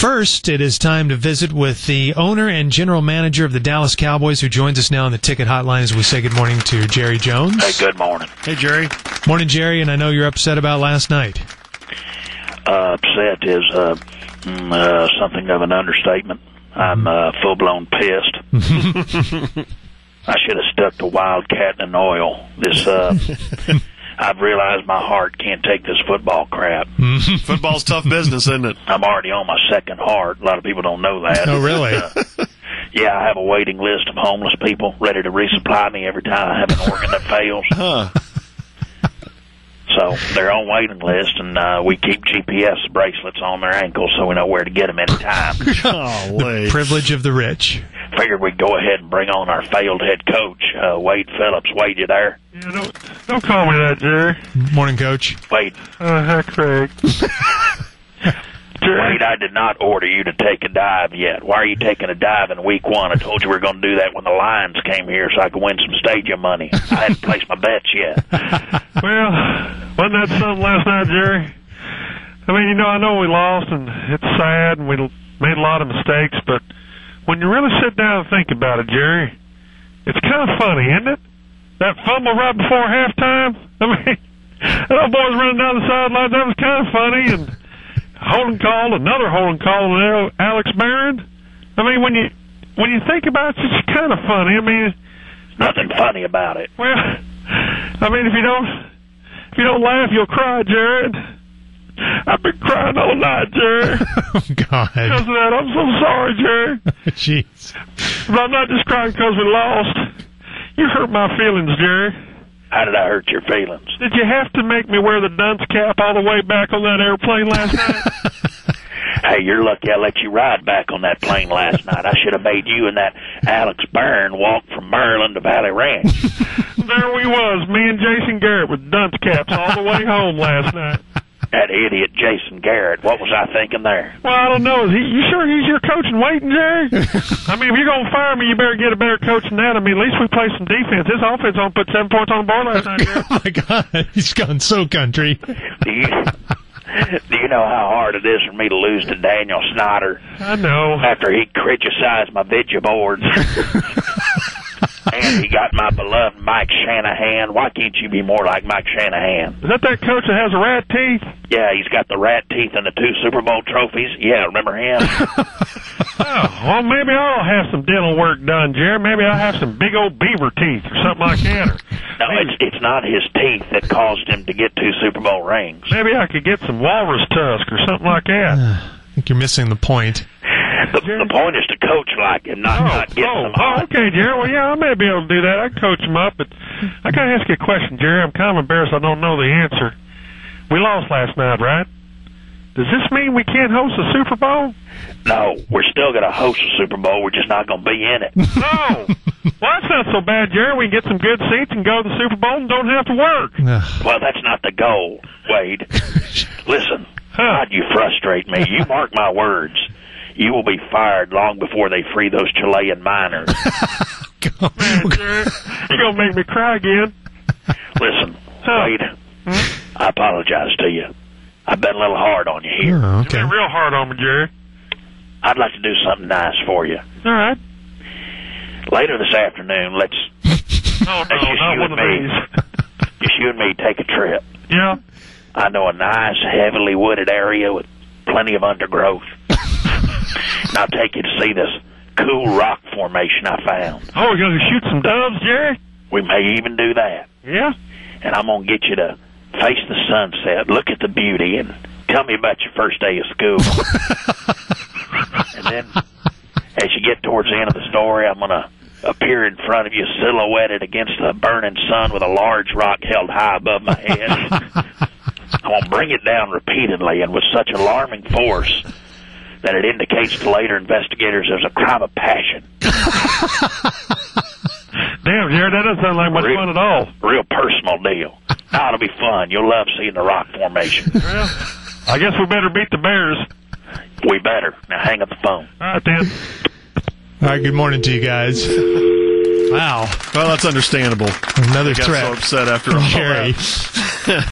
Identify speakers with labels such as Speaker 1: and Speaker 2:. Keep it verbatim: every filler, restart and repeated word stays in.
Speaker 1: first, it is time to visit with the owner and general manager of the Dallas Cowboys, who joins us now on the ticket hotline as we say good morning to Jerry Jones.
Speaker 2: Hey, good morning.
Speaker 3: Hey, Jerry.
Speaker 1: Morning, Jerry, and I know you're upset about last night.
Speaker 2: Uh, upset is uh, mm, uh, something of an understatement. I'm uh, full-blown pissed. I should have stuck to Wildcat and oil. This, uh, I've realized my heart can't take this football crap.
Speaker 3: Football's tough business, isn't it?
Speaker 2: I'm already on my second heart. A lot of people don't know that.
Speaker 1: Oh, really?
Speaker 2: Uh, yeah, I have a waiting list of homeless people ready to resupply me every time I have an organ that fails.
Speaker 3: Huh.
Speaker 2: So they're on waiting list, and uh, we keep G P S bracelets on their ankles so we know where to get them anytime.
Speaker 3: Golly.
Speaker 1: Privilege of the rich.
Speaker 2: Figured we'd go ahead and bring on our failed head coach, uh, Wade Phillips. Wade, you there?
Speaker 4: Yeah, don't, don't call me that, Jerry.
Speaker 1: Morning, Coach.
Speaker 2: Wade.
Speaker 4: Uh, hi, Craig.
Speaker 2: Wade, I did not order you to take a dive yet. Why are you taking a dive in week one? I told you we were going to do that when the Lions came here so I could win some stadium money. I hadn't placed my bets yet.
Speaker 4: Well, wasn't that something last night, Jerry? I mean, you know, I know we lost, and it's sad, and we made a lot of mistakes, but when you really sit down and think about it, Jerry, it's kind of funny, isn't it? That fumble right before halftime? I mean, that boys running down the sidelines, that was kind of funny, and holding call, another holding call on Alex Barron. I mean, when you when you think about it, it's kind of funny. I mean,
Speaker 2: Nothing funny about it.
Speaker 4: well, I mean, if you don't if you don't laugh, you'll cry, Jared. I've been crying all night, Jared.
Speaker 1: Oh, God.
Speaker 4: Because of that, I'm so sorry, Jared.
Speaker 1: Jeez.
Speaker 4: But I'm not just crying because we lost. You hurt my feelings, Jared.
Speaker 2: How did I hurt your feelings?
Speaker 4: Did you have to make me wear the dunce cap all the way back on that airplane last night?
Speaker 2: Hey, you're lucky I let you ride back on that plane last night. I should have made you and that Alex Byrne walk from Maryland to Valley Ranch.
Speaker 4: There we was, me and Jason Garrett with dunce caps all the way home last night.
Speaker 2: That idiot Jason Garrett. What was I thinking there?
Speaker 4: Well, I don't know. Is he, you sure he's your coach in waiting, Jerry? I mean, if you're going to fire me, you better get a better coach than that. I mean, at least we play some defense. This offense only put seven points on the board last night, Jerry.
Speaker 1: Oh, my God. He's gone so country.
Speaker 2: Do you, do you know how hard it is for me to lose to Daniel Snyder
Speaker 4: I know.
Speaker 2: after he criticized my Vidya boards? And he got my beloved Mike Shanahan. Why can't you be more like Mike Shanahan?
Speaker 4: Is that that coach that has a rat teeth?
Speaker 2: Yeah, he's got the rat teeth and the two Super Bowl trophies. Yeah, remember him?
Speaker 4: Oh, well, maybe I'll have some dental work done, Jerry. Maybe I'll have some big old beaver teeth or something like that. Or
Speaker 2: No,
Speaker 4: maybe,
Speaker 2: it's it's not his teeth that caused him to get two Super Bowl rings.
Speaker 4: maybe I could get some walrus tusk or something like that.
Speaker 1: I think you're missing the point.
Speaker 2: The, the point is to coach like him, not,
Speaker 4: Oh,
Speaker 2: not get
Speaker 4: oh,
Speaker 2: some
Speaker 4: oh,
Speaker 2: hot.
Speaker 4: okay, Jerry. Well, yeah, I may be able to do that. I can coach him up, but I got to ask you a question, Jerry. I'm kind of embarrassed I don't know the answer. We lost last night, right? Does this mean we can't host a Super Bowl?
Speaker 2: No, we're still going to host a Super Bowl. We're just not going to be in it.
Speaker 4: No. Well, that's not so bad, Jerry. We can get some good seats and go to the Super Bowl and don't have to work.
Speaker 2: Well, that's not the goal, Wade. Listen, God, you frustrate me. You mark my words. You will be fired long before they free those Chilean miners.
Speaker 4: Man, Jerry, you're going to make me cry again.
Speaker 2: Listen,
Speaker 4: Huh.
Speaker 2: Wade,
Speaker 4: Hmm?
Speaker 2: I apologize to you. I've been a little hard on you here.
Speaker 1: Oh,
Speaker 4: You've
Speaker 1: okay.
Speaker 4: been real hard on me, Jerry.
Speaker 2: I'd like to do something nice for you.
Speaker 4: All right.
Speaker 2: Later this afternoon, let's
Speaker 4: Oh,
Speaker 2: That's
Speaker 4: no,
Speaker 2: just
Speaker 4: not
Speaker 2: you
Speaker 4: one
Speaker 2: and
Speaker 4: of
Speaker 2: me.
Speaker 4: these.
Speaker 2: just you and me take a trip.
Speaker 4: Yeah.
Speaker 2: I know a nice, heavily wooded area with plenty of undergrowth. And I'll take you to see this cool rock formation I found.
Speaker 4: Oh, we're going to shoot some doves, Jerry?
Speaker 2: We may even do that.
Speaker 4: Yeah.
Speaker 2: And I'm going to get you to face the sunset, look at the beauty, and tell me about your first day of school. And then, as you get towards the end of the story, I'm going to appear in front of you silhouetted against the burning sun with a large rock held high above my head. I'm going to bring it down repeatedly and with such alarming force that it indicates to later investigators there's a crime of passion.
Speaker 4: Damn, Jerry, that doesn't sound like much
Speaker 2: Real-
Speaker 4: fun at all.
Speaker 2: Real personal deal. Now, it'll be fun. You'll love seeing the rock formation.
Speaker 4: Well, I guess we better beat the Bears.
Speaker 2: We better. Now hang up the phone.
Speaker 4: All right, then.
Speaker 1: All right, good morning to you guys. Wow.
Speaker 3: Well, that's understandable.
Speaker 1: Another
Speaker 3: I got
Speaker 1: threat
Speaker 3: so upset after
Speaker 1: from
Speaker 3: all
Speaker 1: Jerry.
Speaker 3: that.